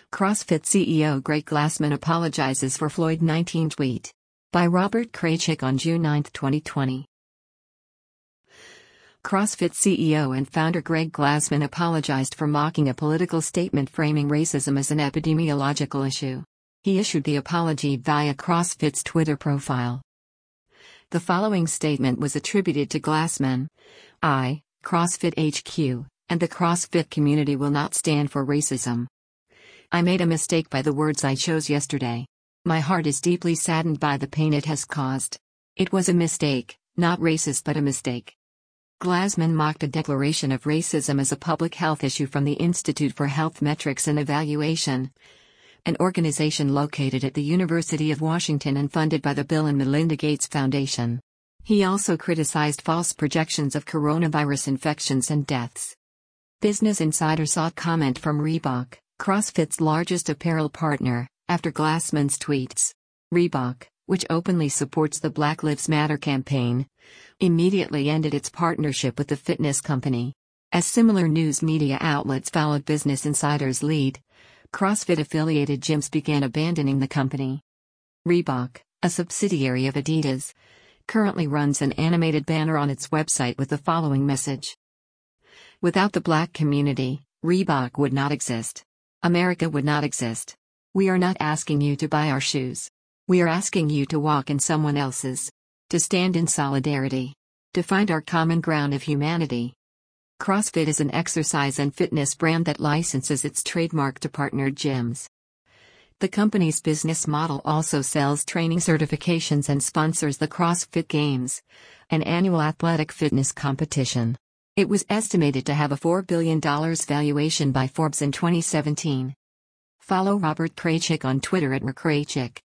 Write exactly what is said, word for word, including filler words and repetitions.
CrossFit C E O Greg Glassman apologizes for Floyd nineteen tweet. By Robert Kraychik on June ninth, twenty twenty. CrossFit C E O and founder Greg Glassman apologized for mocking a political statement framing racism as an epidemiological issue. He issued the apology via CrossFit's Twitter profile. The following statement was attributed to Glassman. I, CrossFit H Q, and the CrossFit community will not stand for racism. I made a mistake by the words I chose yesterday. My heart is deeply saddened by the pain it has caused. It was a mistake, not racist but a mistake. Glassman mocked a declaration of racism as a public health issue from the Institute for Health Metrics and Evaluation, an organization located at the University of Washington and funded by the Bill and Melinda Gates Foundation. He also criticized false projections of coronavirus infections and deaths. Business Insider sought comment from Reebok, CrossFit's largest apparel partner, after Glassman's tweets. Reebok, which openly supports the Black Lives Matter campaign, immediately ended its partnership with the fitness company. As similar news media outlets followed Business Insider's lead, CrossFit-affiliated gyms began abandoning the company. Reebok, a subsidiary of Adidas, currently runs an animated banner on its website with the following message. Without the Black community, Reebok would not exist. America would not exist. We are not asking you to buy our shoes. We are asking you to walk in someone else's. To stand in solidarity. To find our common ground of humanity. CrossFit is an exercise and fitness brand that licenses its trademark to partnered gyms. The company's business model also sells training certifications and sponsors the CrossFit Games, an annual athletic fitness competition. It was estimated to have a four billion dollars valuation by Forbes in twenty seventeen. Follow Robert Kraychik on Twitter at r kraychik.